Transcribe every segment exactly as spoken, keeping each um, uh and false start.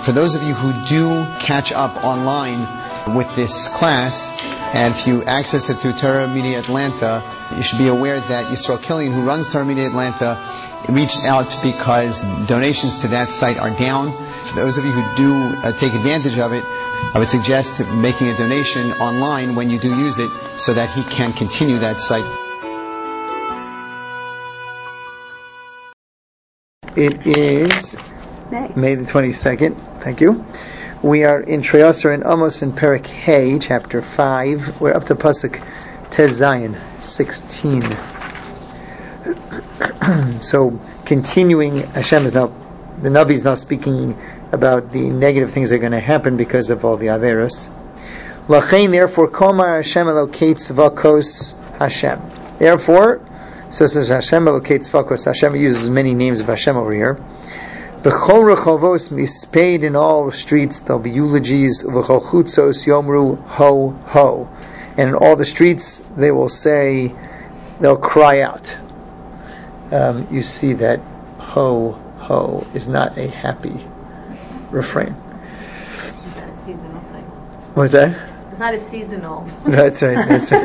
For those of you who do catch up online with this class, and if you access it through Torah Media Atlanta, you should be aware that Yisrael Killian, who runs Torah Media Atlanta, reached out because donations to that site are down. For those of you who do uh, take advantage of it, I would suggest making a donation online when you do use it so that he can continue that site. It is May, May the twenty-second. Thank you. We are in Treyasar and Amos in Perek Hey, chapter five. We're up to Pasuk Tez Zayin, sixteen. So, continuing, Hashem is now, the Navi is now speaking about the negative things that are going to happen because of all the Averos. Lachein, therefore, Komar Hashem Elokei Tzvakos Hashem. Therefore, so says Hashem Elokei Tzvakos Hashem. Uses many names of Hashem over here. B'chol rechovos mispayed, in all streets there'll be eulogies. V'chol chutzos yomru ho ho, and in all the streets they will say, they'll cry out. Um, you see that ho ho is not a happy refrain. It's not a seasonal thing. What's that? It's not a seasonal. That's right. That's right.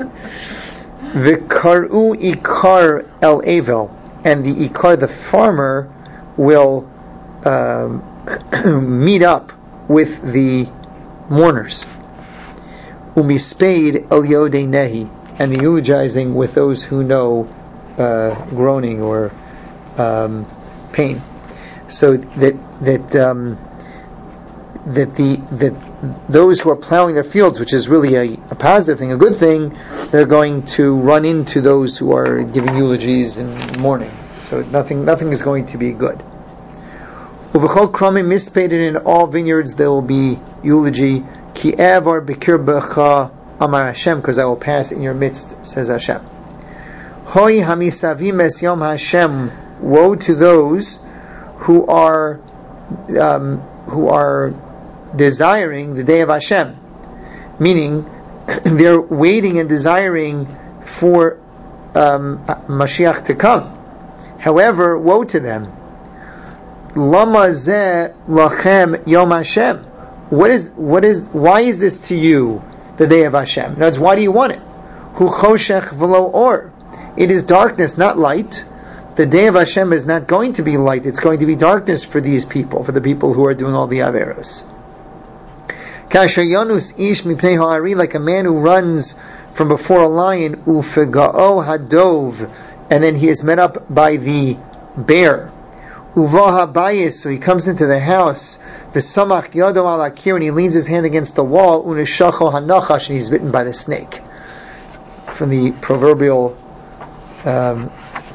V'karu ikar el avel, and the ikar, the farmer, will um, meet up with the mourners. Umispade el yodei nehi, and the eulogizing with those who know uh, groaning or um, pain. So that that um, that the that those who are plowing their fields, which is really a, a positive thing, a good thing, they're going to run into those who are giving eulogies and mourning. So nothing nothing is going to be good. Uvechol kramim mispated, in all vineyards there will be eulogy. Ki avar b'kir b'cha amar Hashem, because I will pass in your midst, says Hashem. Hoi hamisavim es yom Hashem. Woe to those who are um, who are desiring the day of Hashem, meaning they're waiting and desiring for um, Mashiach to come. However, woe to them. Lama zeh lachem yom Hashem. What is what is why is this to you, the day of Hashem? In other words, why do you want it? Hu choshech v'lo or. It is darkness, not light. The day of Hashem is not going to be light. It's going to be darkness for these people, for the people who are doing all the averos. Kasher yanus ish mipnei ha'ari, like a man who runs from before a lion, ufega'o hadov, and then he is met up by the bear. Uvaha bayis, so he comes into the house. V'samach yado al akir, and he leans his hand against the wall. Uneshacho hanachash, and he's bitten by the snake. From the proverbial um,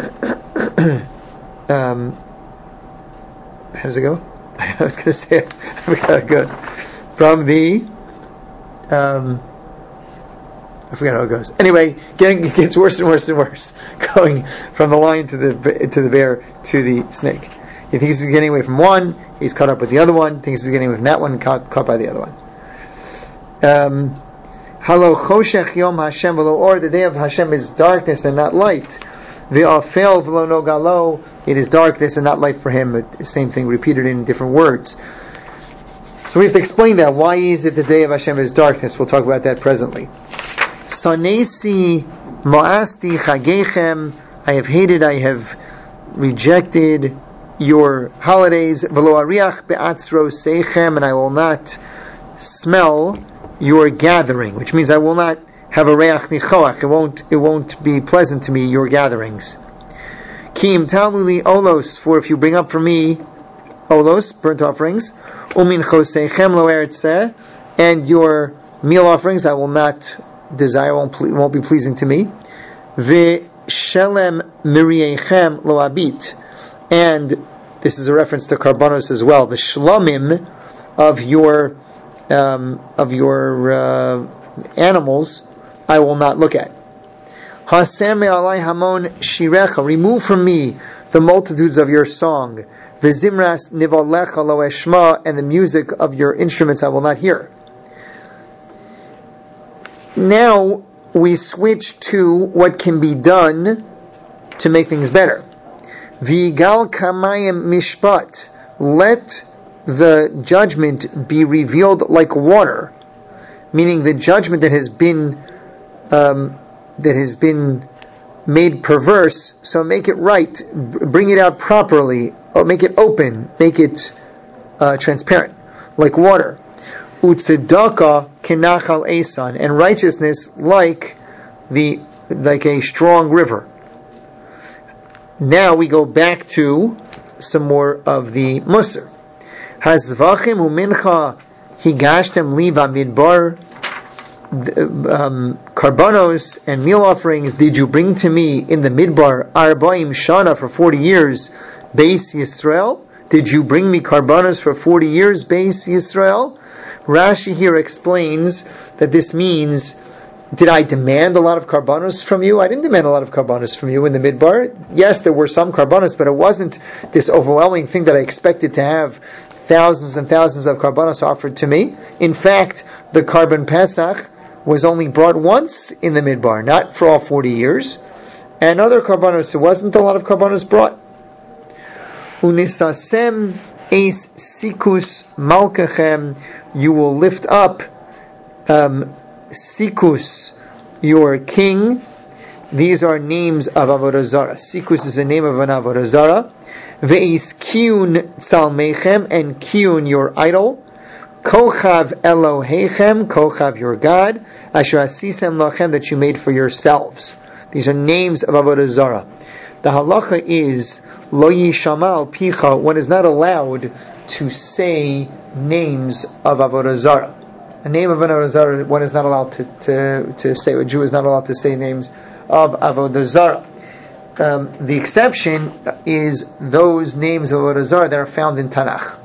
um, how does it go? I was going to say it. I forgot how it goes. From the um, I forget how it goes. Anyway, getting, it gets worse and worse and worse. Going from the lion to the to the bear to the snake. He thinks he's getting away from one, he's caught up with the other one. Thinks he's getting away from that one, caught caught by the other one. Um, Halo choshech yom Hashem v'lo or. The day of Hashem is darkness and not light. V'afel v'lo no galo. It is darkness and not light for him. The same thing repeated in different words. So we have to explain that. Why is it the day of Hashem is darkness? We'll talk about that presently. Sanesi ma'asti chagechem. I have hated, I have rejected your holidays. V'lo ariach be'atzro seichem, and I will not smell your gathering, which means I will not have a reach nichoach. It won't. It won't be pleasant to me, your gatherings. Kim taluli olos, for if you bring up for me olos, burnt offerings, umin choseichem lo eretzeh, and your meal offerings, I will not desire, won't, ple- won't be pleasing to me. V'shelem miriechem lo abit, and this is a reference to karbanos as well. The shlomim of your um, of your uh, animals, I will not look at. Haser me'alai hamon shirecha, remove from me the multitudes of your song. V'zimras nivalecha lo eshma, and the music of your instruments I will not hear. Now we switch to what can be done to make things better. V'igal kamayim mishpat, let the judgment be revealed like water, meaning the judgment that has been um, that has been made perverse, so make it right, bring it out properly, make it open, make it uh, transparent, like water. Utzedaka kenachal esan, and righteousness like the like a strong river. Now we go back to some more of the Musar. Hazvachim umincha higashtem liva midbar. Um, karbanos and meal offerings did you bring to me in the midbar arbaim shana for forty years, Beis Yisrael? Did you bring me karbanos for forty years, Beis Yisrael? Rashi here explains that this means, did I demand a lot of karbanos from you? I didn't demand a lot of karbanos from you in the midbar. Yes, there were some karbanos, but it wasn't this overwhelming thing that I expected to have thousands and thousands of karbanos offered to me. In fact, the Karban Pesach was only brought once in the midbar, not for all forty years. And other karbanos, there wasn't a lot of karbanos brought. Unisasem es sikus malkachem, you will lift up um, sikus, your king. These are names of Avodah Zarah. Sikus is the name of an Avodah Zarah. Ve'is kiun tzalmechem, and kiun, your idol. Kochav Elohechem, Kochav, your God. Asher asisem lachem, that you made for yourselves. These are names of Avodah Zarah. The halacha is lo yishama al picha. One is not allowed to say names of Avodah Zarah. A name of an Avodah Zarah, one is not allowed to, to, to say. A Jew is not allowed to say names of Avodah Zarah. Um, the exception is those names of Avodah Zarah that are found in Tanakh.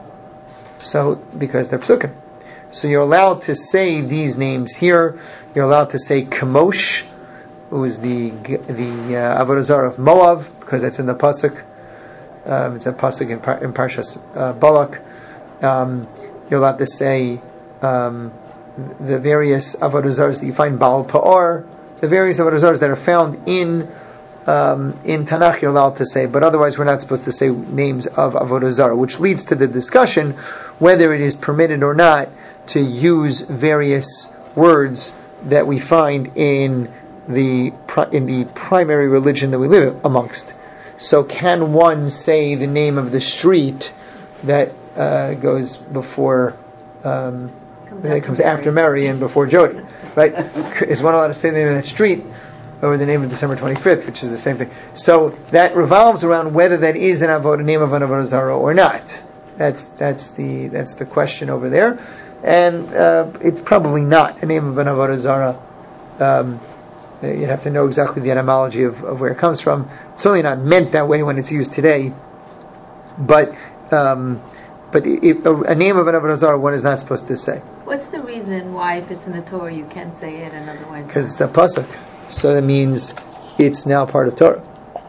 So, because they're psukim. So you're allowed to say these names here. You're allowed to say Kamosh, who is the the uh, Avodah Zarah of Moav, because that's in the pasuk. Um, it's a pasuk in, Par- in Parshas uh, Balak. Um, you're allowed to say um, the various Avodah Zarahs that you find, Baal Pa'or, the various Avodah Zarahs that are found in Um, in Tanakh you're allowed to say, but otherwise we're not supposed to say names of Avodah Zarah, which leads to the discussion whether it is permitted or not to use various words that we find in the in the primary religion that we live amongst. So can one say the name of the street that uh, goes before um, that comes after Mary and before Jody, right? Is one allowed to say the name of that street or the name of December twenty-fifth, which is the same thing? So that revolves around whether that is an avodah, name of an avodah zarah or not. That's that's the that's the question over there, and uh, it's probably not a name of an avodah zarah. Um, you'd have to know exactly the etymology of, of where it comes from. It's certainly not meant that way when it's used today, but um, but it, a, a name of an avodah zarah one is not supposed to say. What's the reason why, if it's in the Torah, you can't say it and otherwise? Because it's a pasuk. So that means it's now part of Torah.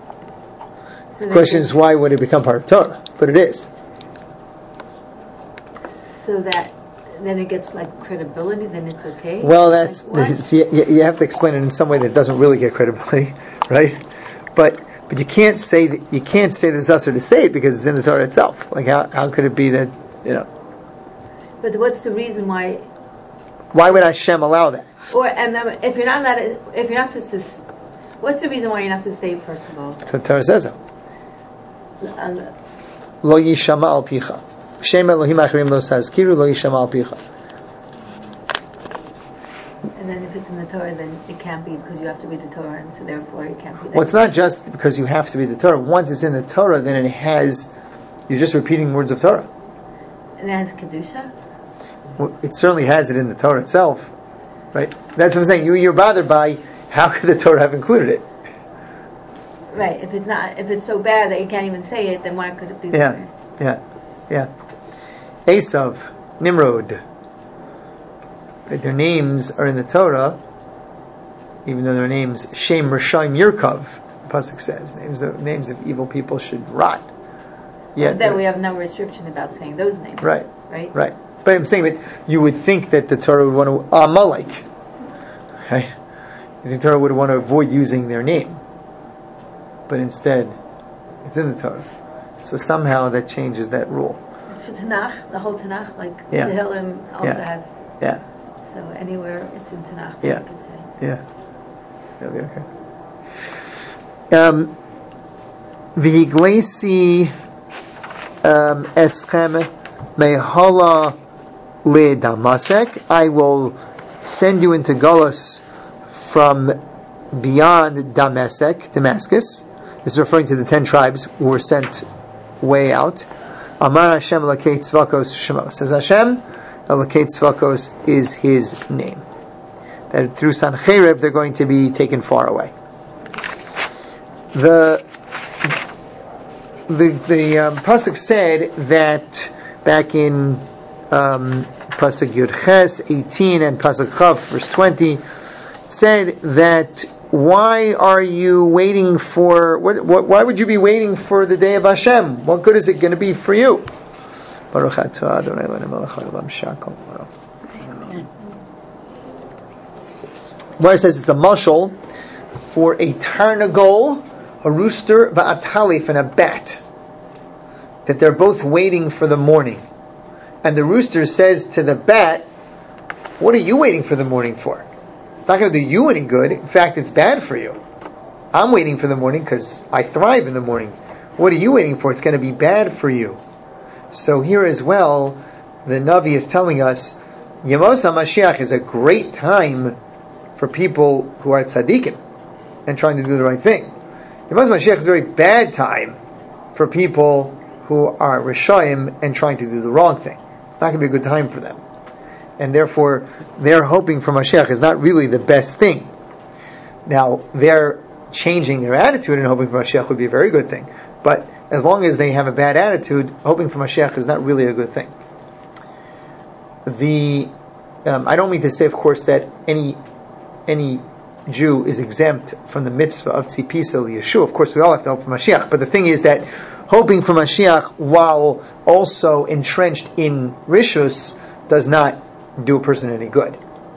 So the question is, why would it become part of Torah? But it is. So that then it gets like credibility, then it's okay? Well, that's, like, that's you, you have to explain it in some way that doesn't really get credibility, right? But but you can't say that you can't say that it's usher to say it because it's in the Torah itself. Like how how could it be that, you know? But what's the reason why? Why would Hashem allow that? Or and then if you're not allowed to, if you're not supposed to, what's the reason why you're not supposed to say it first of all? So Torah says so. Uh, Lo yishama al picha. Shem Elohim acharim lo sazkiru lo yishama al picha. And then if it's in the Torah, then it can't be because you have to read the Torah, and so therefore it can't be. That Well, it's not just because you have to read the Torah. Once it's in the Torah, then it has. You're just repeating words of Torah. And it has kedusha. Well, it certainly has it in the Torah itself. Right? That's what I'm saying. You, you're bothered by how could the Torah have included it? Right. If it's not, if it's so bad that you can't even say it, then why could it be? Yeah, yeah, yeah. Esav, Nimrod. Right, their names are in the Torah, even though their names Shem, Rishayim, Yerkov. The pasuk says names of names of evil people should rot. Yeah. Then we have no restriction about saying those names. Right. Right. Right. But I'm saying that you would think that the Torah would want to Amalek, right? You think the Torah would want to avoid using their name, but instead, it's in the Torah. So somehow that changes that rule. for Tanakh, the whole Tanakh, like Yeah. Tehillim also Yeah. has. Yeah. So anywhere it's in Tanakh, Yeah. you could say. Yeah. Okay. Okay. Um, V'higlesi um, eschem mehala le Damasek. I will send you into Galus from beyond Damasek, Damascus. This is referring to the ten tribes who were sent way out. Amar Hashem Elokei Tzvakos Shemo. Says Hashem, Elokei Tzvakos is His name. That through Sancheiriv they're going to be taken far away. The the the um, pasuk said that back in um, pasuk Yud Ches eighteen and pasuk Chav verse twenty said that why are you waiting for what, what? Why would you be waiting for the day of Hashem? What good is it going to be for you? Baruch atah Adonai Eloheinu melech haolam she'akol b'oro. Where it says it's a mashal for a tarnagol, a rooster, va'atalif, and a bat, that they're both waiting for the morning. And the rooster says to the bat, what are you waiting for the morning for? It's not going to do you any good. In fact, it's bad for you. I'm waiting for the morning because I thrive in the morning. What are you waiting for? It's going to be bad for you. So here as well, the Navi is telling us, Yemos HaMashiach is a great time for people who are tzaddikim and trying to do the right thing. Yemos HaMashiach is a very bad time for people who are Rishayim and trying to do the wrong thing. It's not going to be a good time for them. And therefore, their hoping for Mashiach is not really the best thing. Now, their changing their attitude and hoping for Mashiach would be a very good thing. But as long as they have a bad attitude, hoping for Mashiach is not really a good thing. The um, I don't mean to say, of course, that any any Jew is exempt from the mitzvah of tzipisa l'Yeshua. Of course, we all have to hope for Mashiach. But the thing is that hoping for Mashiach while also entrenched in rishus does not do a person any good.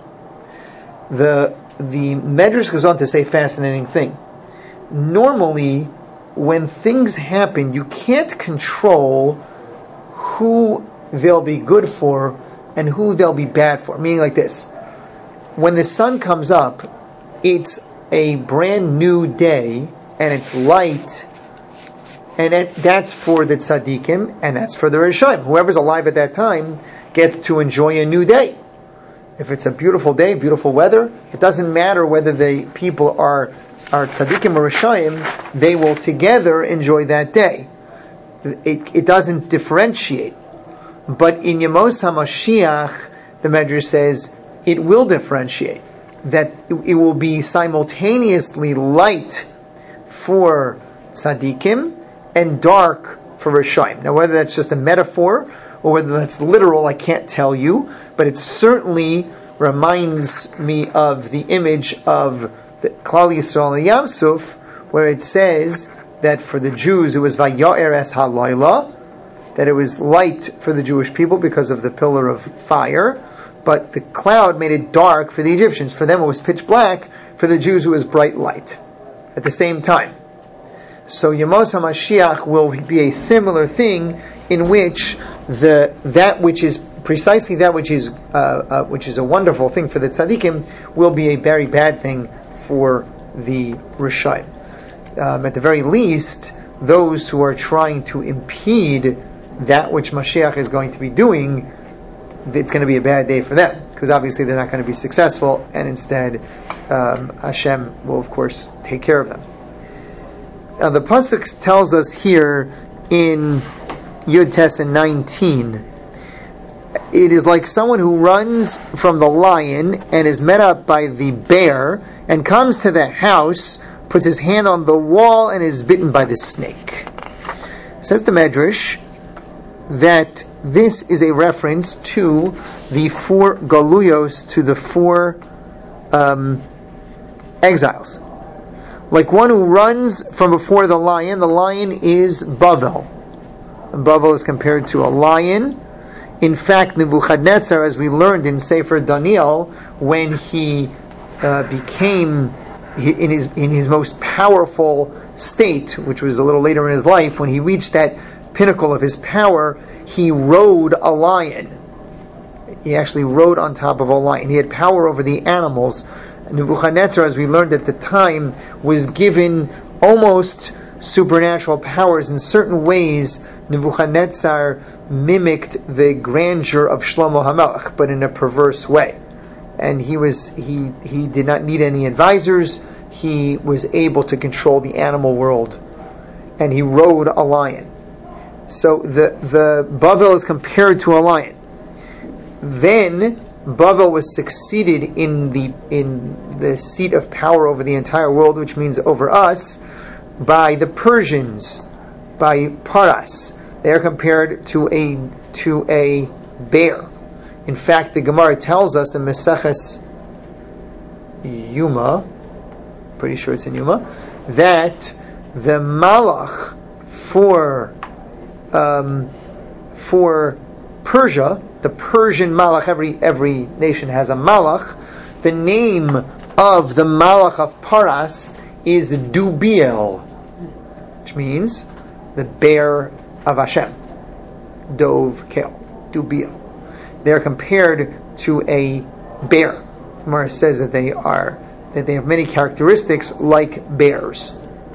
The the Medrash goes on to say a fascinating thing. Normally, when things happen, you can't control who they'll be good for and who they'll be bad for. Meaning like this. When the sun comes up, it's a brand new day, and it's light, and it, that's for the tzaddikim, and that's for the Rishayim. Whoever's alive at that time gets to enjoy a new day. If it's a beautiful day, beautiful weather, it doesn't matter whether the people are are tzaddikim or Rishayim, they will together enjoy that day. It, it doesn't differentiate. But in Yemos HaMashiach, the Medrash says, it will differentiate. That it, it will be simultaneously light for tzaddikim and dark for Rishayim. Now whether that's just a metaphor or whether that's literal, I can't tell you, but it certainly reminds me of the image of the Klal Yisrael and Yam Suf, where it says that for the Jews it was Vaya'er es halayla, that it was light for the Jewish people because of the pillar of fire, but the cloud made it dark for the Egyptians. For them it was pitch black, for the Jews it was bright light at the same time. So Yemos HaMashiach will be a similar thing in which the that which is precisely that which is uh, uh, which is a wonderful thing for the tzaddikim will be a very bad thing for the Rishayim. Um, at the very least, those who are trying to impede that which Mashiach is going to be doing, it's going to be a bad day for them, because obviously they're not going to be successful, and instead um, Hashem will of course take care of them. Now the pasuk tells us here in Yud Tes and nineteen, it is like someone who runs from the lion and is met up by the bear and comes to the house, puts his hand on the wall and is bitten by the snake. Says the Medrash that this is a reference to the four galuyos, to the four um, exiles. Like one who runs from before the lion, the lion is Bavel. And Bavel is compared to a lion. In fact, Nebuchadnezzar, as we learned in Sefer Daniel, when he uh, became in his in his most powerful state, which was a little later in his life, when he reached that pinnacle of his power, he rode a lion. He actually rode on top of a lion. He had power over the animals. Nebuchadnezzar, as we learned at the time, was given almost supernatural powers. In certain ways, Nebuchadnezzar mimicked the grandeur of Shlomo HaMelech, but in a perverse way. And he was he he did not need any advisors. He was able to control the animal world, and he rode a lion. So the the Bavel is compared to a lion. Then Bavel was succeeded in the in the seat of power over the entire world, which means over us, by the Persians, by Paras. They are compared to a to a bear. In fact, the Gemara tells us in Meseches Yuma, pretty sure it's in Yuma, that the Malach for um, for Persia, the Persian Malach, every every nation has a Malach. The name of the Malach of Paras is Dubiel, which means the bear of Hashem. Dov Kel, Dubiel. They are compared to a bear. Gemara says that they are that they have many characteristics like bears.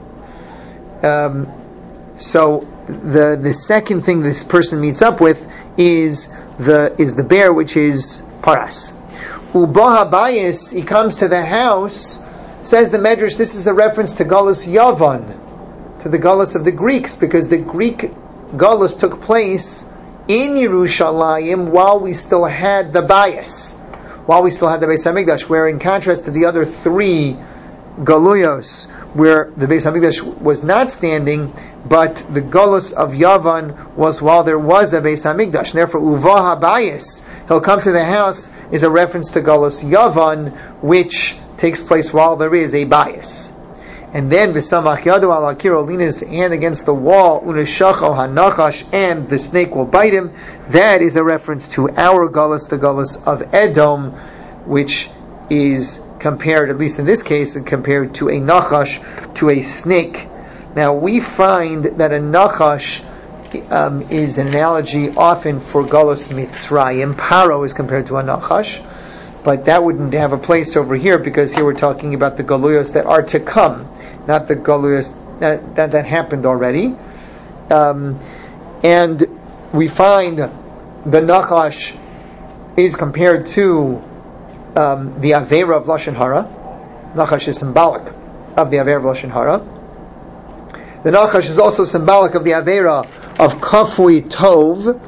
Um, so the the second thing this person meets up with is the is the bear, which is Paras. Ubaha Bayis, he comes to the house. Says the Medrash, this is a reference to Galus Yavan, to the Galus of the Greeks, because the Greek Galus took place in Yerushalayim while we still had the Bayis, while we still had the Beis HaMikdash, where in contrast to the other three Galuyos, where the Beis HaMikdash was not standing, but the Galus of Yavan was while there was a Beis HaMikdash. And therefore, Uvah HaBayis, he'll come to the house, is a reference to Galus Yavan, which takes place while there is a Bayis. And then V'samach yadu al akir, lean his hand against the wall, uneshacho hanachash, and the snake will bite him. That is a reference to our Galus, the Galus of Edom, which is compared, at least in this case, compared to a nachash, to a snake. Now we find that a nachash um, is an analogy often for Galus Mitzrayim. Paro is compared to a nachash, but that wouldn't have a place over here, because here we're talking about the Galuyos that are to come, not the Galuyos that, that, that happened already. Um, and we find the Nachash is compared to um, the Avera of Lashon Hara. Nachash is symbolic of the Avera of Lashon Hara. The Nachash is also symbolic of the Avera of Kafui Tov,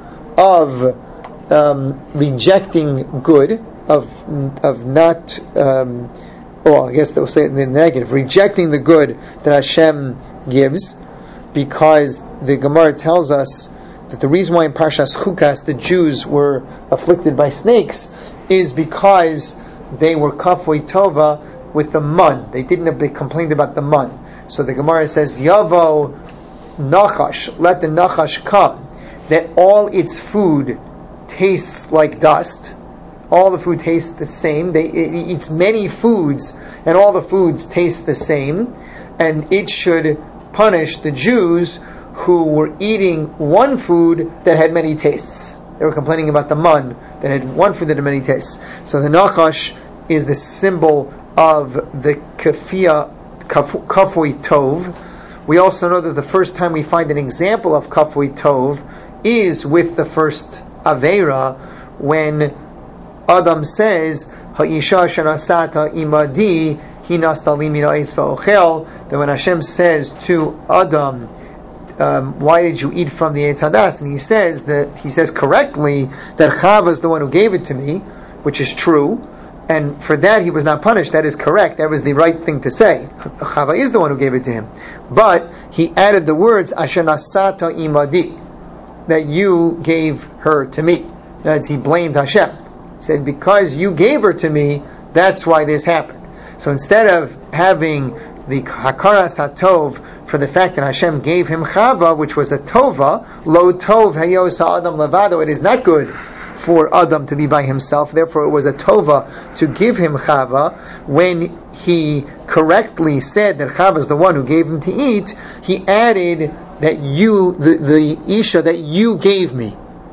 of um, rejecting good, of of not, um, well, I guess they'll say it in the negative, rejecting the good that Hashem gives, because the Gemara tells us that the reason why in Parshas Chukas the Jews were afflicted by snakes is because they were kafui tova with the mun. They didn't. They complained about the mun. So the Gemara says, Yavo Nachash, let the Nachash come, that all its food tastes like dust. All the food tastes the same. They, it eats many foods, and all the foods taste the same. And it should punish the Jews who were eating one food that had many tastes. They were complaining about the mun that had one food that had many tastes. So the Nachash is the symbol of the kafia, kafui tov. We also know that the first time we find an example of kafui tov is with the first Avera, when Adam says, "Ha'isha shenasata imadi hinastali mina eitz va'ochel." That when Hashem says to Adam, um, "Why did you eat from the Eitz Hadas?" and he says that he says correctly that Chava is the one who gave it to me, which is true, and for that he was not punished. That is correct. That was the right thing to say. Chava is the one who gave it to him, but he added the words "Asher nasata imadi," that you gave her to me. That is, he blamed Hashem. He said, because you gave her to me, that's why this happened. So instead of having the Hakaras HaTov for the fact that Hashem gave him Chava, which was a Tova, Lo Tov Hayos Adam Levado, it is not good for Adam to be by himself, therefore it was a Tova to give him Chava. When he correctly said that Chava is the one who gave him to eat, he added that you, the, the Isha that you gave me,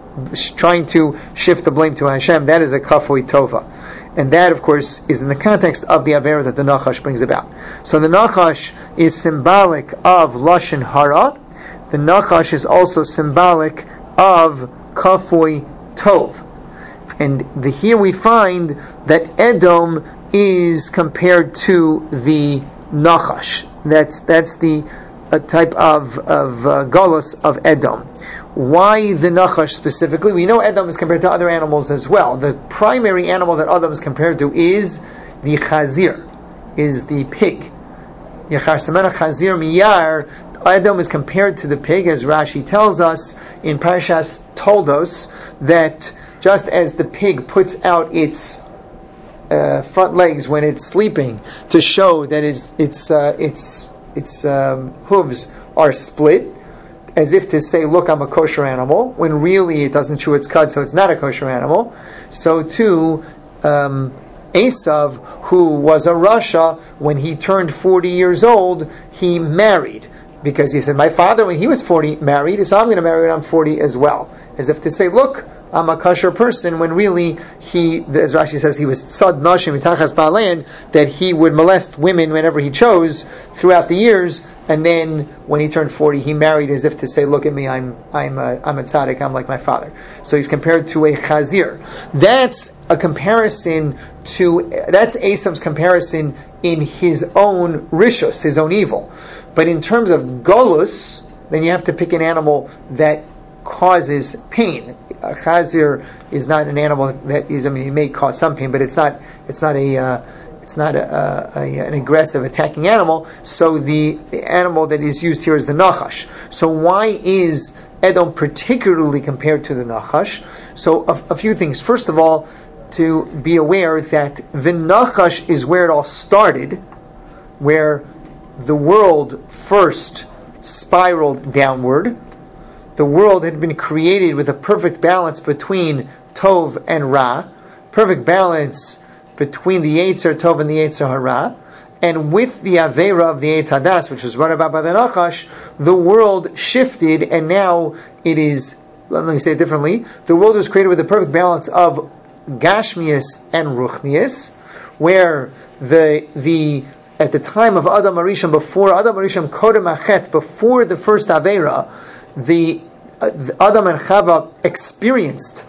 trying to shift the blame to Hashem, that is a kafui tova. And that, of course, is in the context of the Avera that the Nachash brings about. So the Nachash is symbolic of Lashon Hara. The Nachash is also symbolic of kafui tov. And the, here we find that Edom is compared to the Nachash. That's that's the uh, type of of uh, galus of Edom. Why the Nachash specifically? We know Edom is compared to other animals as well. The primary animal that Edom is compared to is the Chazir, is the pig. Yachar Samana Chazir Miyar. Edom is compared to the pig, as Rashi tells us in Parashas Toldos, that just as the pig puts out its uh, front legs when it's sleeping to show that its its uh, its its um, hooves are split, as if to say, look, I'm a kosher animal, when really it doesn't chew its cud, so it's not a kosher animal. So too, um, Esav, who was a Rasha, when he turned forty years old, he married. Because he said, my father, when he was forty, married, so I'm going to marry when I'm forty as well. As if to say, look, I'm a kosher person, when really he, as Rashi says, he was tzad nashim mitachas ba'alein, that he would molest women whenever he chose throughout the years, and then when he turned forty, he married as if to say, look at me, I'm I'm a, I'm a tzaddik, I'm like my father. So he's compared to a chazir. That's a comparison to, that's Esav's comparison in his own rishus, his own evil. But in terms of golus, then you have to pick an animal that causes pain. A chazir is not an animal that is, I mean, it may cause some pain, but it's not, it's not a, uh, it's not a, a, a, an aggressive attacking animal. So the, the animal that is used here is the nachash. So why is Edom particularly compared to the nachash? So a, a few things. First of all, to be aware that the nachash is where it all started, where the world first spiraled downward. The world had been created with a perfect balance between Tov and Ra, perfect balance between the Yetzer Tov and the Yetzer Hara, and with the Avera of the Eitz Hadas, which was brought about by the Nachash, the world shifted, and now it is, let me say it differently, the world was created with a perfect balance of Gashmius and Ruchnius, where the the at the time of Adam Arishon, before Adam Arishon Kodem Achet, before the first Avera, the, uh, the Adam and Chava experienced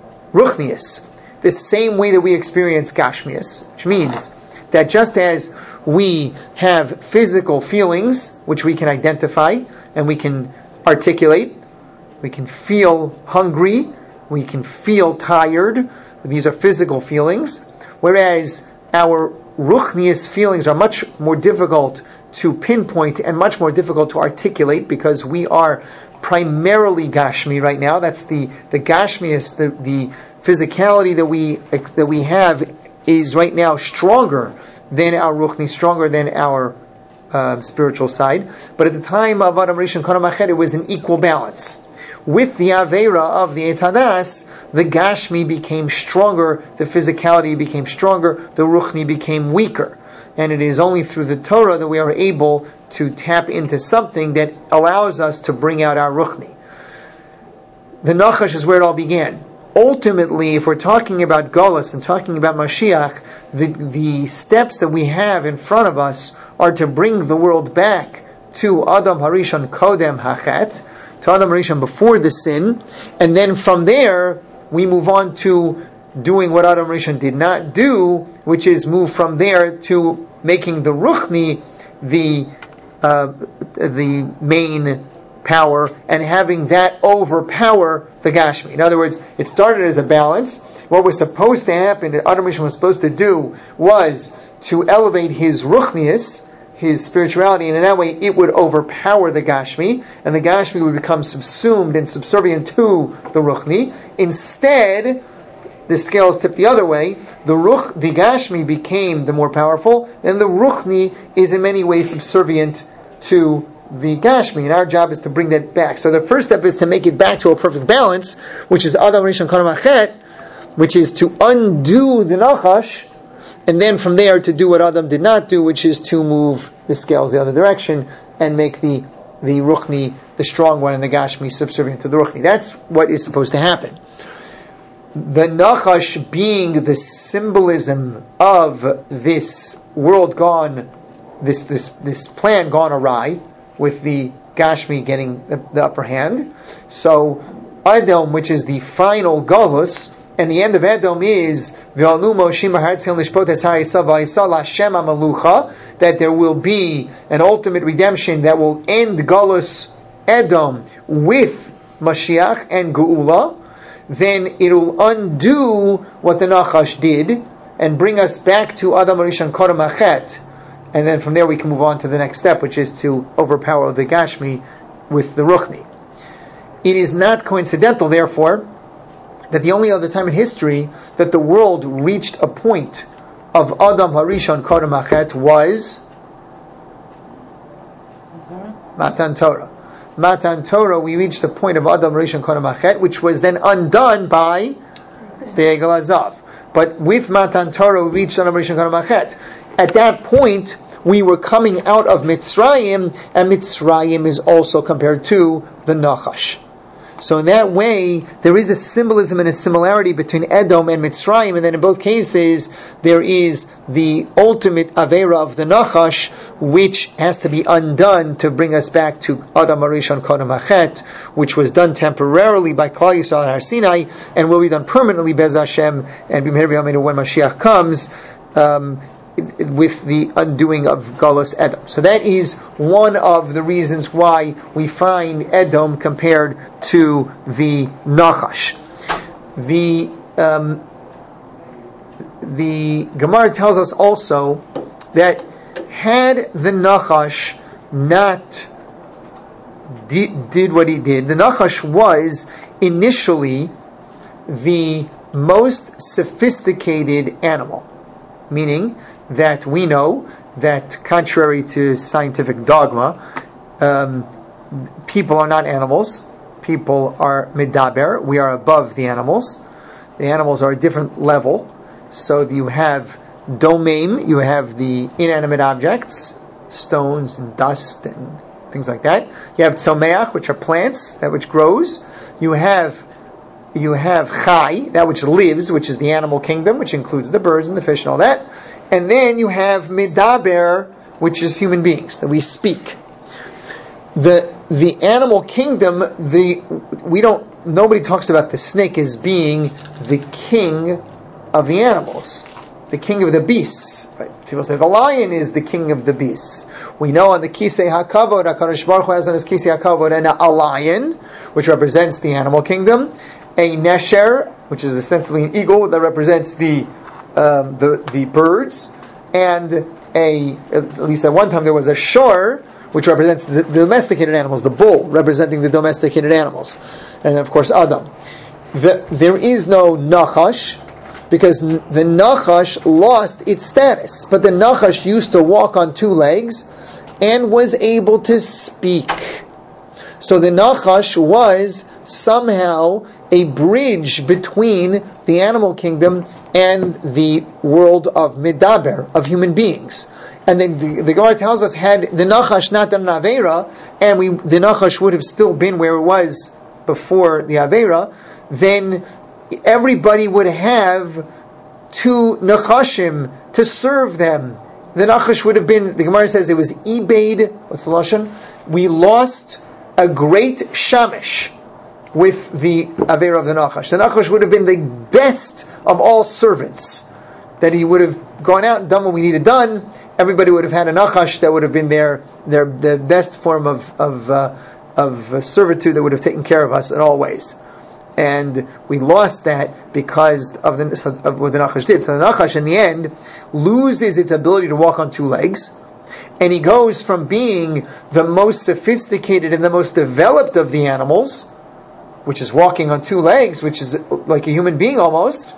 Ruchnius the same way that we experience Gashmius, which means that just as we have physical feelings, which we can identify and we can articulate, we can feel hungry, we can feel tired, these are physical feelings, whereas our Ruchnius feelings are much more difficult to pinpoint and much more difficult to articulate because we are primarily Gashmi right now. That's the, the Gashmius, the, the physicality that we that we have is right now stronger than our Ruchni, stronger than our uh, spiritual side. But at the time of Adam Rishon Kodem Achet, it was an equal balance. With the Avera of the Eitz Hadas, the Gashmi became stronger, the physicality became stronger, the Ruchni became weaker. And it is only through the Torah that we are able to tap into something that allows us to bring out our Ruchni. The Nachash is where it all began. Ultimately, if we're talking about Golus and talking about Mashiach, the, the steps that we have in front of us are to bring the world back to Adam Harishon Kodem Hachet, to Adam Rishon before the sin, and then from there we move on to doing what Adam Rishon did not do, which is move from there to making the Ruchni the uh, the main power and having that overpower the Gashmi. In other words, it started as a balance. What was supposed to happen, that Adam Rishon was supposed to do, was to elevate his Ruchnius, his spirituality, and in that way it would overpower the Gashmi, and the Gashmi would become subsumed and subservient to the Ruchni. Instead, the scales tipped the other way. The Ruch, the Gashmi became the more powerful, and the Ruchni is in many ways subservient to the Gashmi, and our job is to bring that back. So the first step is to make it back to a perfect balance, which is Adam Rishon Kodem Achet, which is to undo the Nachash, and then from there to do what Adam did not do, which is to move the scales the other direction and make the the Ruchni, the strong one, and the Gashmi subservient to the Ruchni. That's what is supposed to happen. The Nachash being the symbolism of this world gone, this this this plan gone awry, with the Gashmi getting the, the upper hand. So Edom, which is the final Galus, and the end of Edom is that there will be an ultimate redemption that will end Galus Edom with Mashiach and Geula. Then it'll undo what the Nachash did and bring us back to Adam Rishon Kodem Achet. And then from there we can move on to the next step, which is to overpower the Gashmi with the Ruchni. It is not coincidental, therefore, that the only other time in history that the world reached a point of Adam Harishon Kodem Achet was Matan Torah. Matan Torah, we reached the point of Adam Rishon Kodem Achet, which was then undone by the Egel Azav. But with Matan Torah, we reached Adam Rishon Kodem Achet. At that point, we were coming out of Mitzrayim, and Mitzrayim is also compared to the Nachash. So in that way, there is a symbolism and a similarity between Edom and Mitzrayim, and then in both cases, there is the ultimate Avera of the Nachash, which has to be undone to bring us back to Adam Arishon Kodem Achet, which was done temporarily by Klal Yisrael at Har Sinai, and will be done permanently, Bez Hashem, and B'meir B'yameinu when Mashiach comes, um, with the undoing of Galus Edom. So that is one of the reasons why we find Edom compared to the Nachash. The um, the Gemara tells us also that had the Nachash not di- did what he did, the Nachash was initially the most sophisticated animal, meaning that we know that contrary to scientific dogma, um, people are not animals. People are medaber. We are above the animals. The animals are a different level. So you have domain, you have the inanimate objects, stones and dust and things like that. You have tzomeach, which are plants, that which grows. You have you have chai, that which lives, which is the animal kingdom, which includes the birds and the fish and all that. And then you have medaber, which is human beings, that we speak. The the animal kingdom, the we don't nobody talks about the snake as being the king of the animals, the king of the beasts. Right? People say the lion is the king of the beasts. We know on the Kisei HaKavod, HaKadosh Baruch Hu has on his Kisei HaKavod and a lion, which represents the animal kingdom, a nesher, which is essentially an eagle that represents the Um, the the birds, and a at least at one time there was a shor, which represents the, the domesticated animals, the bull representing the domesticated animals, and of course Adam. The, there is no Nachash because the Nachash lost its status, but the Nachash used to walk on two legs and was able to speak. So the Nachash was somehow a bridge between the animal kingdom and the world of Medaber, of human beings. And then the, the Gemara tells us, had the Nachash not done an Aveira, and we the Nachash would have still been where it was before the Aveira, then everybody would have two Nachashim to serve them. The Nachash would have been, the Gemara says it was Ebaid, what's the Lashon? We lost a great Shamish with the Aveira of the Nachash. The Nachash would have been the best of all servants. That he would have gone out and done what we needed done. Everybody would have had a Nachash that would have been their their the best form of of uh, of servitude that would have taken care of us in all ways. And we lost that because of the of what the Nachash did. So the Nachash in the end loses its ability to walk on two legs, and he goes from being the most sophisticated and the most developed of the animals, which is walking on two legs, which is like a human being almost,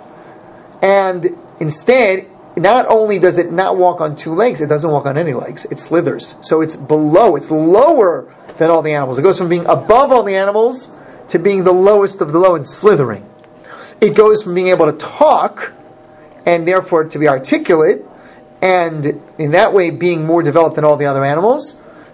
and instead, not only does it not walk on two legs, it doesn't walk on any legs. It slithers. So it's below, it's lower than all the animals. It goes from being above all the animals to being the lowest of the low and slithering. It goes from being able to talk, and therefore to be articulate, and in that way being more developed than all the other animals,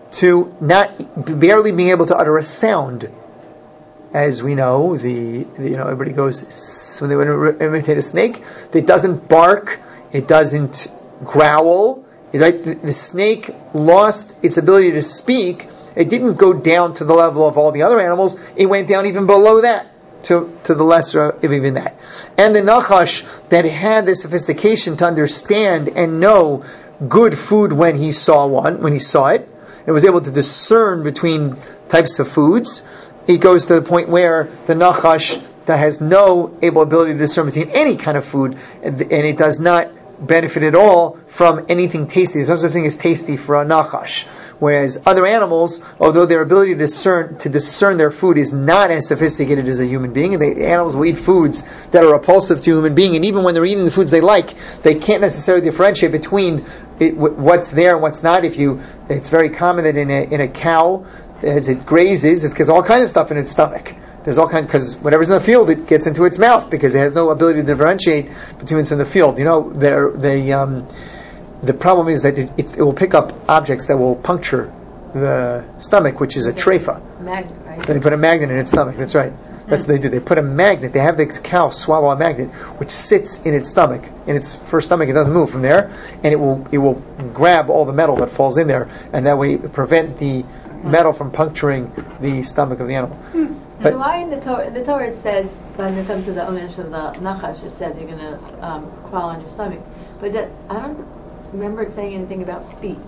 to not barely being able to utter a sound. As we know, the, the you know everybody goes when they want to imitate a snake. It doesn't bark. It doesn't growl. Right? The, the snake lost its ability to speak. It didn't go down to the level of all the other animals. It went down even below that, to, to the lesser of even that. And the Nachash that had the sophistication to understand and know good food when he saw one, when he saw it, and was able to discern between types of foods, it goes to the point where the Nachash that has no able ability to discern between any kind of food, and, and it does not benefit at all from anything tasty. There's no such thing as tasty for a Nachash. Whereas other animals, although their ability to discern to discern their food is not as sophisticated as a human being, and the animals will eat foods that are repulsive to a human being, and even when they're eating the foods they like, they can't necessarily differentiate between it, what's there and what's not. If you, it's very common that in a, in a cow, as it grazes, it's because all kinds of stuff in its stomach. There's all kinds, because whatever's in the field, it gets into its mouth, because it has no ability to differentiate between what's in the field. You know, there, the um, the problem is that it, it, it will pick up objects that will puncture the stomach, which is a treifa. Magnet, right? They put a magnet in its stomach. That's right. That's what they do. They put a magnet. They have the cow swallow a magnet, which sits in its stomach. In its first stomach, it doesn't move from there, and it will it will grab all the metal that falls in there, and that way prevent the metal from puncturing the stomach of the animal. Hmm. But so why in the Torah, in the Torah it says, when it comes to the onish of the Nachash, it says you're going to um, crawl on your stomach. But that, I don't remember it saying anything about speech.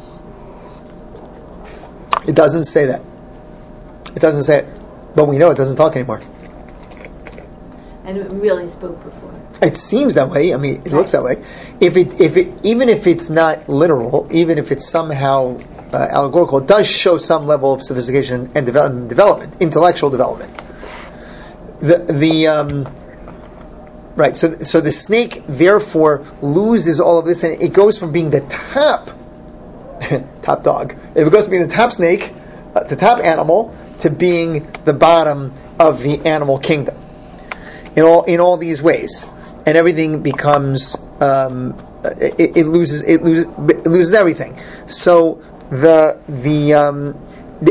It doesn't say that. It doesn't say it. But we know it doesn't talk anymore. And it really spoke before. It seems that way. I mean, it right. looks that way. If it, if it, even if it's not literal, even if it's somehow uh, allegorical, it does show some level of sophistication and development, development, intellectual development. The the um, right. So so the snake therefore loses all of this, and it goes from being the top top dog. If it goes from being the top snake, uh, the top animal, to being the bottom of the animal kingdom. In all in all these ways. And everything becomes um, it, it loses it loses it loses everything. So the the, um,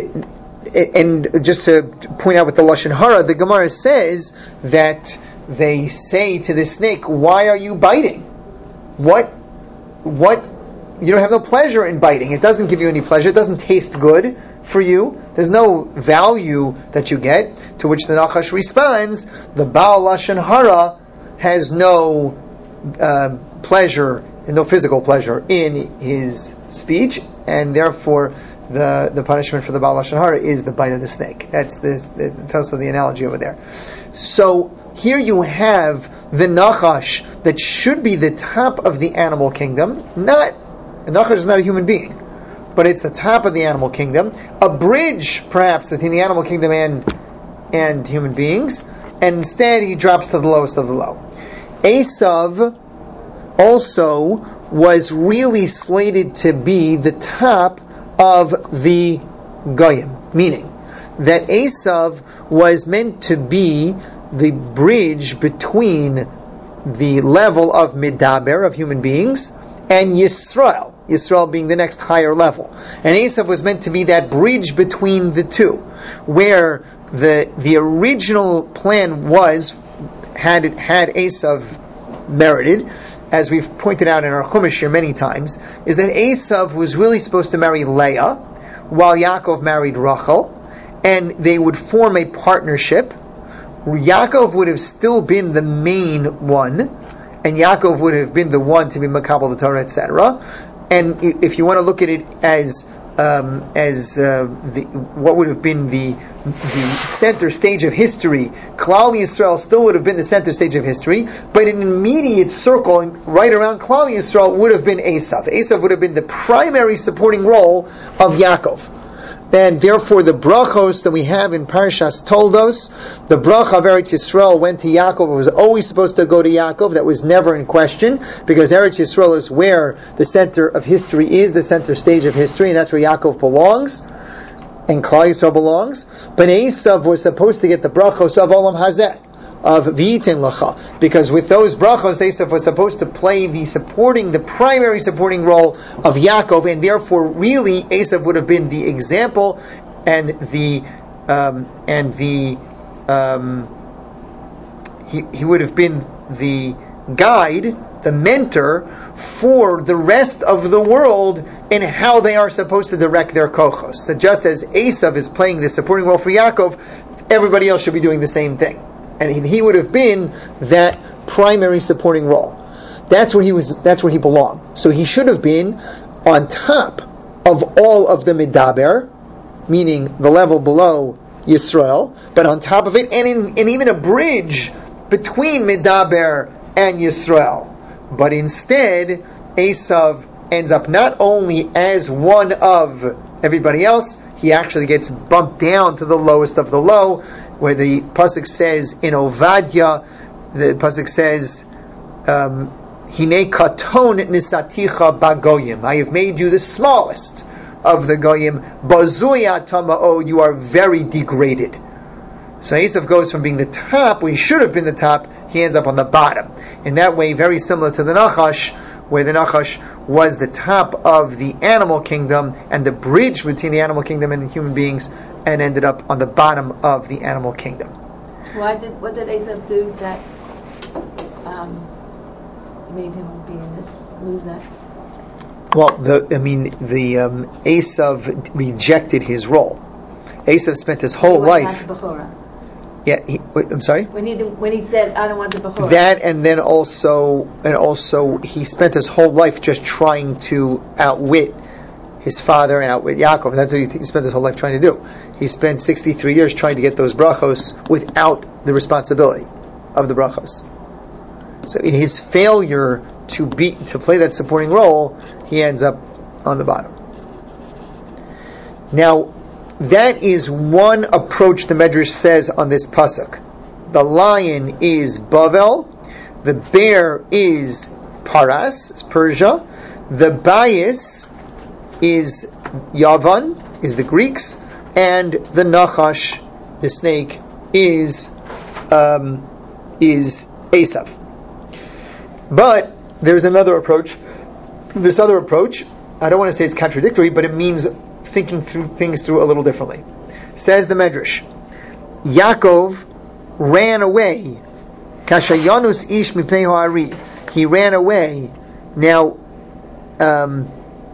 the and just to point out with the Lashon Hara, the Gemara says that they say to the snake, "Why are you biting? What what you don't have no pleasure in biting. It doesn't give you any pleasure. It doesn't taste good for you. There's no value that you get." To which the Nachash responds, "The Baal Lashon Hara has no uh, pleasure, no physical pleasure in his speech, and therefore the the punishment for the Baal Lashon Hara is the bite of the snake." That's this. That's also the analogy over there. So here you have the Nachash that should be the top of the animal kingdom. Not the Nachash is not a human being, but it's the top of the animal kingdom, a bridge perhaps between the animal kingdom and and human beings. And instead he drops to the lowest of the low. Esav also was really slated to be the top of the Goyim, meaning that Esav was meant to be the bridge between the level of Midaber, of human beings, and Yisrael, Yisrael being the next higher level. And Esav was meant to be that bridge between the two, where the the original plan was, had it, had Esav merited, as we've pointed out in our Chumash here many times, is that Esav was really supposed to marry Leah, while Yaakov married Rachel, and they would form a partnership. Yaakov would have still been the main one, and Yaakov would have been the one to be Makabel the Torah, et cetera. And if you want to look at it as Um, as uh, the, what would have been the the center stage of history, Klal Yisrael still would have been the center stage of history, but an immediate circle right around Klal Yisrael would have been Esav. Esav would have been the primary supporting role of Yaakov. And therefore the brachos that we have in Parashas Toldos, the bracha of Eretz Yisrael went to Yaakov. It was always supposed to go to Yaakov. That was never in question, because Eretz Yisrael is where the center of history is, the center stage of history, and that's where Yaakov belongs, and Klal Yisrael belongs. But Esav was supposed to get the brachos of Olam Hazeh, of V'yitin Lacha, because with those brachos, Esav was supposed to play the supporting, the primary supporting role of Yaakov, and therefore, really, Esav would have been the example and the um, and the um, he he would have been the guide, the mentor for the rest of the world in how they are supposed to direct their kochos. That just as Esav is playing the supporting role for Yaakov, everybody else should be doing the same thing. And he would have been that primary supporting role. That's where he was. That's where he belonged. So he should have been on top of all of the Midaber, meaning the level below Yisrael, but on top of it, and, in, and even a bridge between Midaber and Yisrael. But instead, Esav ends up not only as one of everybody else, he actually gets bumped down to the lowest of the low, where the pasuk says in Ovadia, the pasuk says, um, "Hine katon nisaticha bagoyim." I have made you the smallest of the goyim. Bazuya tamao, you are very degraded. So Esav goes from being the top, where he should have been the top, he ends up on the bottom. In that way, very similar to the Nachash, where the Nachash was the top of the animal kingdom and the bridge between the animal kingdom and the human beings, and ended up on the bottom of the animal kingdom. Why did what did Esav do that um, made him be in this lose that? Well, the I mean the um, Esav rejected his role. Esav spent his whole life. Yeah, he, wait, I'm sorry. When he when he said, "I don't want the Bechorah." That, and then also, and also, he spent his whole life just trying to outwit his father and outwit Yaakov. And that's what he, he spent his whole life trying to do. He spent sixty-three years trying to get those brachos without the responsibility of the brachos. So, in his failure to be to play that supporting role, he ends up on the bottom. Now, that is one approach the Medrash says on this pasuk. The lion is Bavel, the bear is Paras, is Persia, the bias is Yavan, is the Greeks, and the Nachash, the snake, is um, is Esav. But there's another approach. This other approach, I don't want to say it's contradictory, but it means thinking through things through a little differently. Says the Medrash, Yaakov ran away. Kashayanus ish mipnei ha'ari. He ran away. Now, um,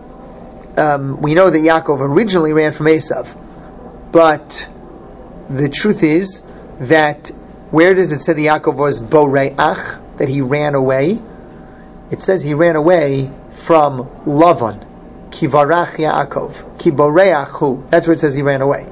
um, we know that Yaakov originally ran from Esav, but the truth is that where does it say that Yaakov was boreach, that he ran away? It says he ran away from Lavan. Kivarach Yaakov, Kiboreachu. That's where it says he ran away.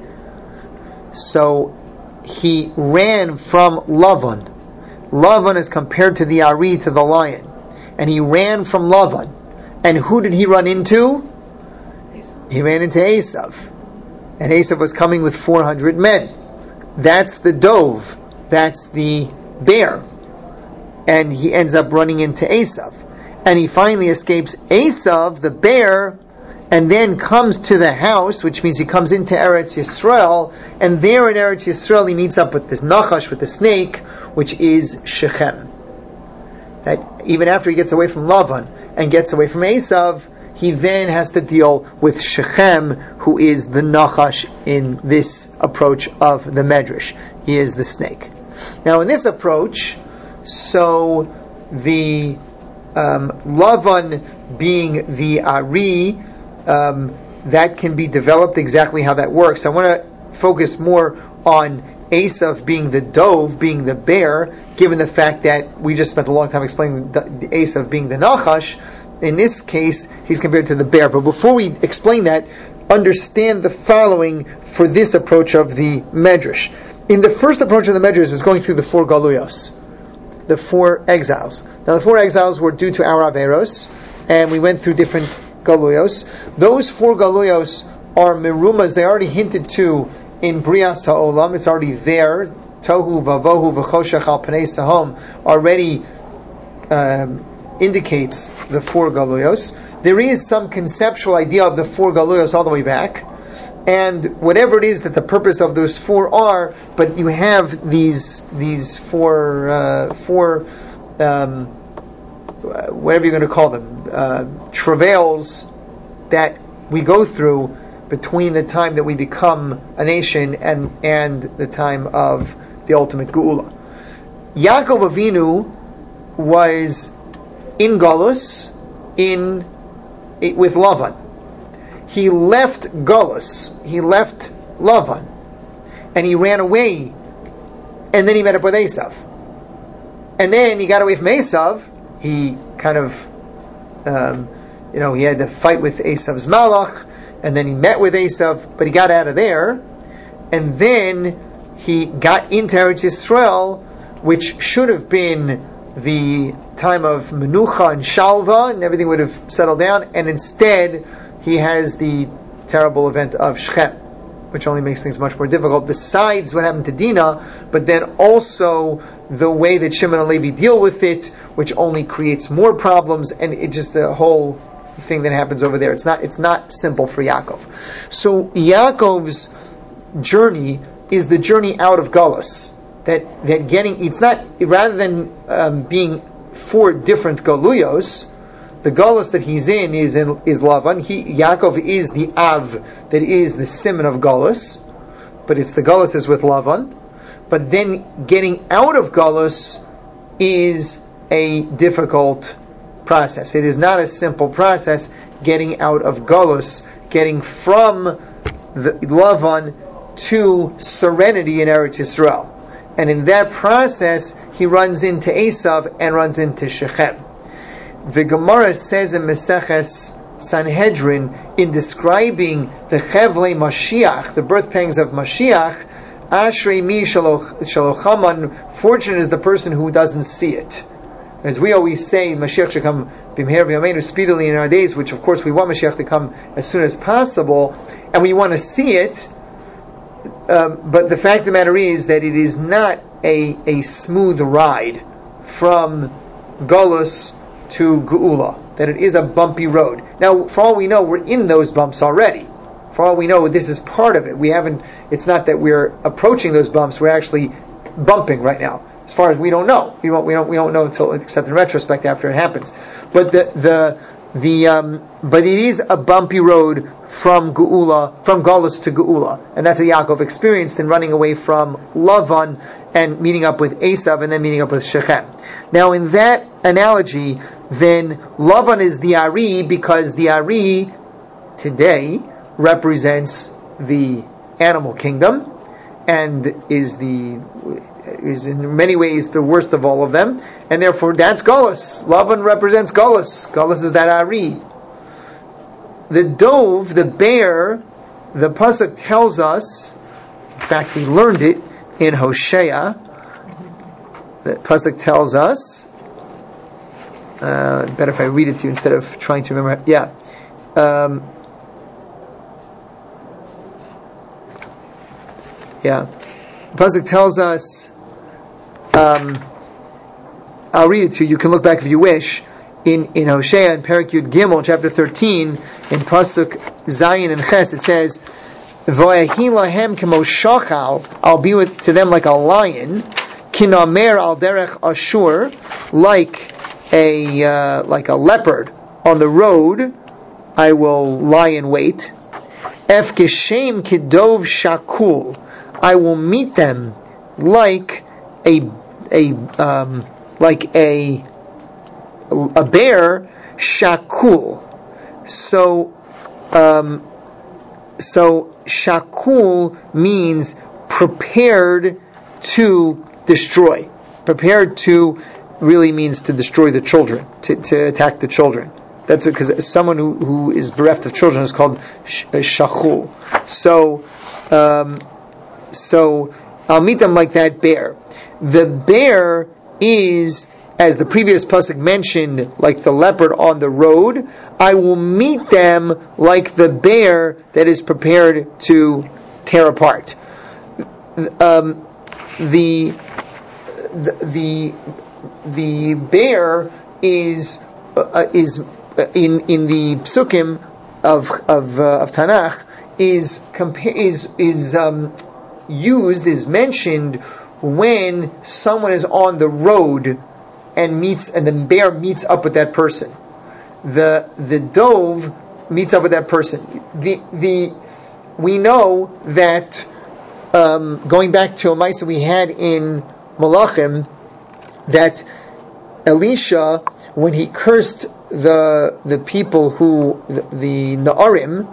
So he ran from Lavan. Lavan is compared to the Ari, to the lion, and he ran from Lavan. And who did he run into? He ran into Esav, and Esav was coming with four hundred men. That's the dove. That's the bear, and he ends up running into Esav, and he finally escapes Esav, the bear, and then comes to the house, which means he comes into Eretz Yisrael, and there in Eretz Yisrael he meets up with this Nachash, with the snake, which is Shechem. That even after he gets away from Lavan and gets away from Esav, he then has to deal with Shechem, who is the Nachash in this approach of the Medrash. He is the snake. Now in this approach, so the um, Lavan being the Ari, Um, that can be developed exactly how that works. I want to focus more on Esav being the dove, being the bear, given the fact that we just spent a long time explaining the, the Esav being the Nachash. In this case, he's compared to the bear. But before we explain that, understand the following for this approach of the Medrash. In the first approach of the Medrash is going through the four Galuyos, the four exiles. Now the four exiles were due to our Averos, and we went through different Galuyos. Those four Galuyos are merumas. They already hinted to in Brias Ha'olam. It's already there. Tohu vavohu v'choshech al pnei sahom already um, indicates the four Galuyos. There is some conceptual idea of the four Galuyos all the way back, and whatever it is that the purpose of those four are, but you have these these four uh, four um, whatever you're going to call them uh, travails that we go through between the time that we become a nation and and the time of the ultimate Geula. Yaakov Avinu was in Galus in it, with Lavan. He left Galus, he left Lavan, and he ran away, and then he met up with Esav. And then he got away from Esav, he kind of, um, you know, he had to fight with Esav's Malach, and then he met with Esav, but he got out of there, and then he got into Eretz Yisrael, which should have been the time of Menucha and Shalva, and everything would have settled down, and instead he has the terrible event of Shechem, which only makes things much more difficult, besides what happened to Dinah, but then also the way that Shimon and Levi deal with it, which only creates more problems, and it just the whole thing that happens over there. It's not it's not simple for Yaakov. So Yaakov's journey is the journey out of Galus. That that getting it's not rather than um, being four different Galuyos. The Galus that he's in is in is Lavan. He Yaakov is the Av that is the Siman of Galus, but it's the Galus is with Lavan. But then getting out of Galus is a difficult process. It is not a simple process. Getting out of Galus, getting from the Lavan to serenity in Eretz Yisrael, and in that process he runs into Esav and runs into Shechem. The Gemara says in Meseches Sanhedrin, in describing the Chevlei Mashiach, the birth pangs of Mashiach, Ashrei mi shalochaman, fortunate is the person who doesn't see it. As we always say, Mashiach should come b'mher v'yameinu, speedily in our days, which of course we want Mashiach to come as soon as possible, and we want to see it, um, but the fact of the matter is that it is not a, a smooth ride from Galus to Geula, that it is a bumpy road. Now, for all we know, we're in those bumps already. For all we know, this is part of it. We haven't. It's not that we're approaching those bumps; we're actually bumping right now. As far as we don't know, we don't. We don't. We don't know until, except in retrospect, after it happens. But the the the um, but it is a bumpy road from Geula, from Galus to Geula, and that's what Yaakov experienced in running away from Lavan and meeting up with Esav, and then meeting up with Shechem. Now, in that analogy, then Lavan is the Ari, because the Ari today represents the animal kingdom and is the is in many ways the worst of all of them, and therefore that's Galus. Lavan represents Galus. Galus is that Ari. The dove, the bear, the pasuk tells us. In fact, we learned it in Hosea. The pasuk tells us. Uh, better if I read it to you instead of trying to remember. Yeah. Um, yeah. The pasuk tells us. Um, I'll read it to you. You can look back if you wish. In in Hosea, in Perek Yud Gimel, chapter thirteen, in pasuk Zayin and Ches, it says, "Vo'ehi lahem kemo shachal." I'll be with to them like a lion. Kinamer al derech Ashur, like a uh, like a leopard on the road. I will lie in wait. Ef geshem kidov shakul. I will meet them like a a um, like a a bear, shakul. So um, so shakul means prepared to destroy. Prepared to really means to destroy the children, to, to attack the children. That's because someone who, who is bereft of children is called sh- shachul. So, um, so I'll meet them like that bear. The bear is, as the previous pasuk mentioned, like the leopard on the road. I will meet them like the bear that is prepared to tear apart. Um, the the the bear is uh, is in in the psukim of of uh, of Tanakh is compa- is is um, used is mentioned when someone is on the road and meets and the bear meets up with that person. The the dove meets up with that person. The the we know that um, going back to a Maisa we had in Malachim, that Elisha, when he cursed the the people who the, the Na'arim,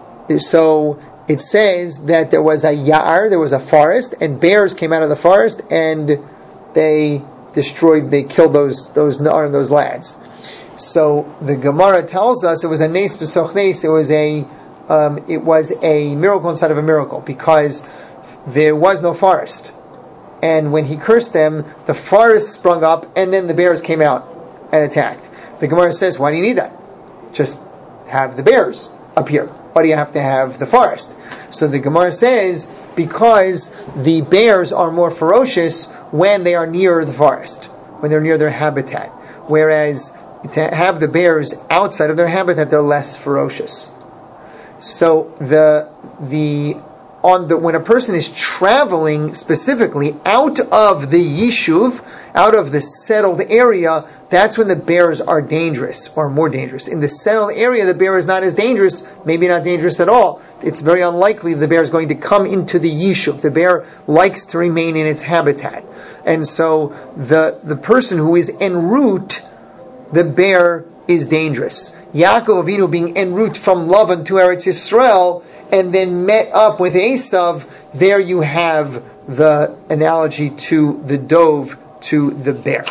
so it says that there was a Ya'ar, there was a forest, and bears came out of the forest and they destroyed, they killed those those Na'arim, those lads. So the Gemara tells us it was a Nes B'soch Nes, it was a um, it was a miracle inside of a miracle, because there was no forest. And when he cursed them, the forest sprung up, and then the bears came out and attacked. The Gemara says, why do you need that? Just have the bears appear. Why do you have to have the forest? So the Gemara says, because the bears are more ferocious when they are near the forest, when they're near their habitat. Whereas to have the bears outside of their habitat, they're less ferocious. So the the on the when a person is traveling specifically out of the yishuv, out of the settled area, that's when the bears are dangerous, or more dangerous. In the settled area, the bear is not as dangerous, maybe not dangerous at all. It's very unlikely the bear is going to come into the yishuv. The bear likes to remain in its habitat. And so the, the person who is en route, the bear is dangerous. Yaakov Avinu being en route from Lavan to Eretz Yisrael, and then met up with Esav, there you have the analogy to the dove, to the bear.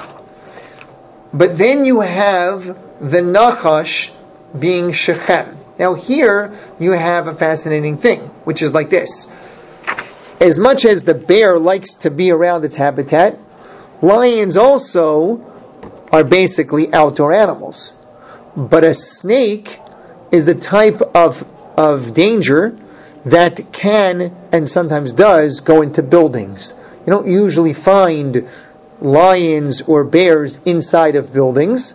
But then you have the Nachash being Shechem. Now here you have a fascinating thing, which is like this. As much as the bear likes to be around its habitat, lions also are basically outdoor animals. But a snake is the type of of danger that can, and sometimes does, go into buildings. You don't usually find lions or bears inside of buildings.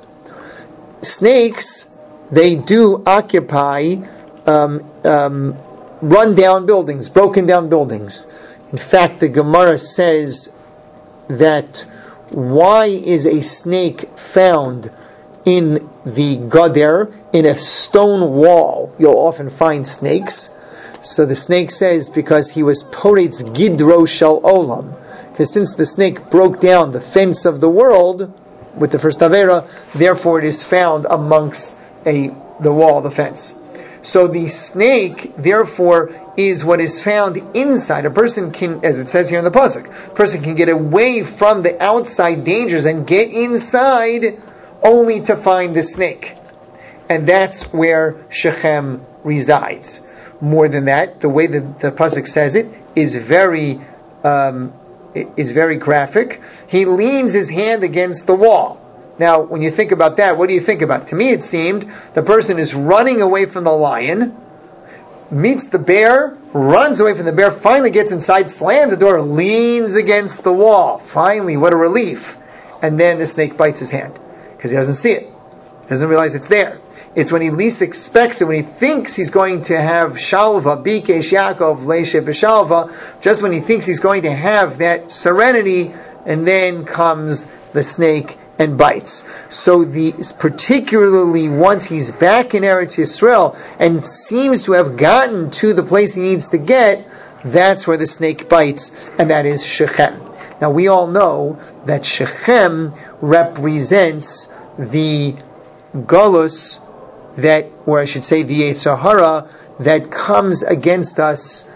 Snakes, they do occupy um, um, run-down buildings, broken-down buildings. In fact, the Gemara says that why is a snake found in the Gader, in a stone wall? You'll often find snakes. So the snake says because he was Poretz Gidro Shel Olam. Because since the snake broke down the fence of the world with the first Avera, therefore it is found amongst a the wall, the fence. So the snake, therefore, is what is found inside. A person can, as it says here in the pasuk, a person can get away from the outside dangers and get inside only to find the snake. And that's where Shechem resides. More than that, the way that the pasuk says it is very um, is very graphic. He leans his hand against the wall. Now, when you think about that, what do you think about? To me, it seemed the person is running away from the lion, meets the bear, runs away from the bear, finally gets inside, slams the door, leans against the wall. Finally, what a relief. And then the snake bites his hand, because he doesn't see it. Doesn't realize it's there. It's when he least expects it, when he thinks he's going to have shalva, bikesh Yaakov, leishe v'shalva, just when he thinks he's going to have that serenity, and then comes the snake and bites. So the particularly once he's back in Eretz Yisrael and seems to have gotten to the place he needs to get, that's where the snake bites, and that is Shechem. Now we all know that Shechem represents the Galus, that, or I should say the Yetzer Hara, that comes against us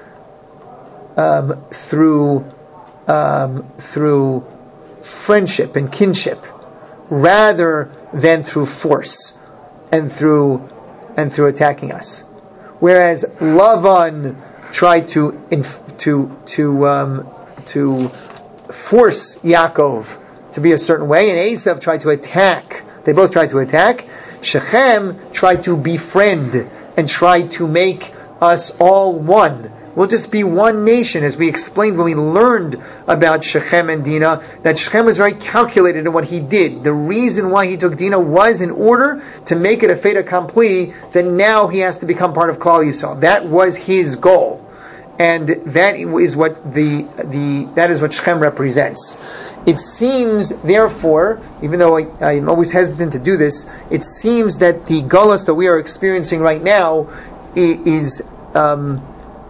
um, through um, through friendship and kinship, rather than through force and through and through attacking us. Whereas Lavan tried to inf- to to um, to force Yaakov to be a certain way, and Esav tried to attack. They both tried to attack. Shechem tried to befriend and tried to make us all one, we'll just be one nation, as we explained when we learned about Shechem and Dinah, that Shechem was very calculated in what he did. The reason why he took Dinah was in order to make it a fait accompli, that now he has to become part of Klal Yisrael. That was his goal. And that is what the, the that is what Shechem represents. It seems, therefore, even though I, I'm always hesitant to do this, it seems that the Golus that we are experiencing right now is um,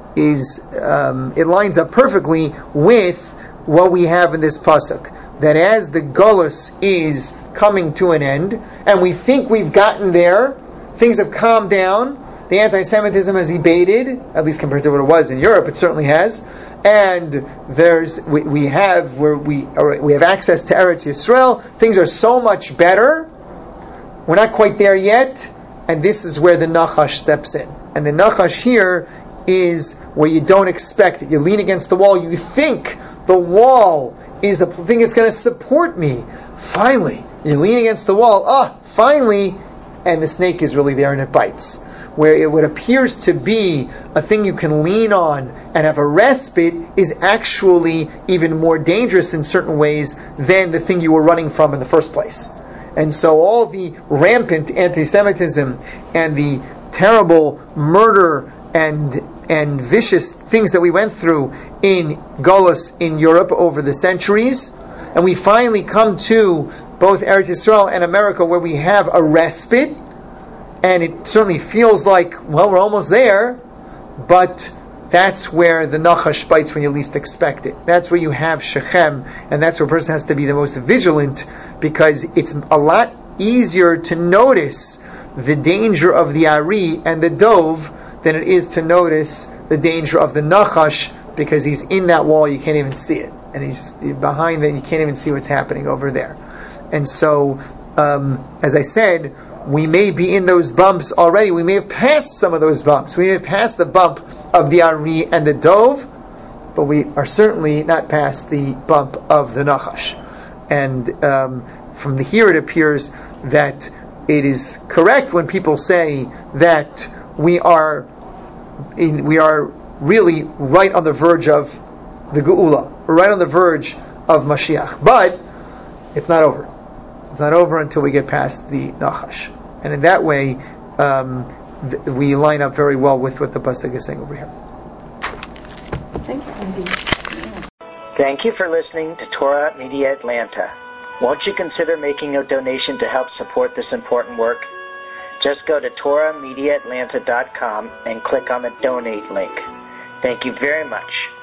is um, it lines up perfectly with what we have in this pasuk. That as the Golus is coming to an end, and we think we've gotten there, things have calmed down. The anti-Semitism has abated, at least compared to what it was in Europe. It certainly has. And there's we, we have where we are, we have access to Eretz Yisrael. Things are so much better. We're not quite there yet, and this is where the Nachash steps in. And the Nachash here is where you don't expect it. You lean against the wall. You think the wall is a thing that's going to support me. Finally, you lean against the wall. Ah, finally, and the snake is really there and it bites. Where it what appears to be a thing you can lean on and have a respite is actually even more dangerous in certain ways than the thing you were running from in the first place. And so all the rampant anti-Semitism and the terrible murder and and vicious things that we went through in Golus in Europe over the centuries, and we finally come to both Eretz Yisrael and America where we have a respite. And it certainly feels like, well, we're almost there, but that's where the Nachash bites when you least expect it. That's where you have Shechem, and that's where a person has to be the most vigilant, because it's a lot easier to notice the danger of the Ari and the Dove than it is to notice the danger of the Nachash, because he's in that wall, you can't even see it. And he's behind that, you can't even see what's happening over there. And so, um, as I said, we may be in those bumps already. We may have passed some of those bumps. We may have passed the bump of the Ari and the Dove, but we are certainly not past the bump of the Nachash. And um, from the here it appears that it is correct when people say that we are in, we are really right on the verge of the Geula. We're right on the verge of Mashiach. But it's not over. It's not over until we get past the Nachash. And in that way, um, th- we line up very well with what the pasuk is saying over here. Thank you, Andy. Thank you for listening to Torah Media Atlanta. Won't you consider making a donation to help support this important work? Just go to torah media atlanta dot com and click on the donate link. Thank you very much.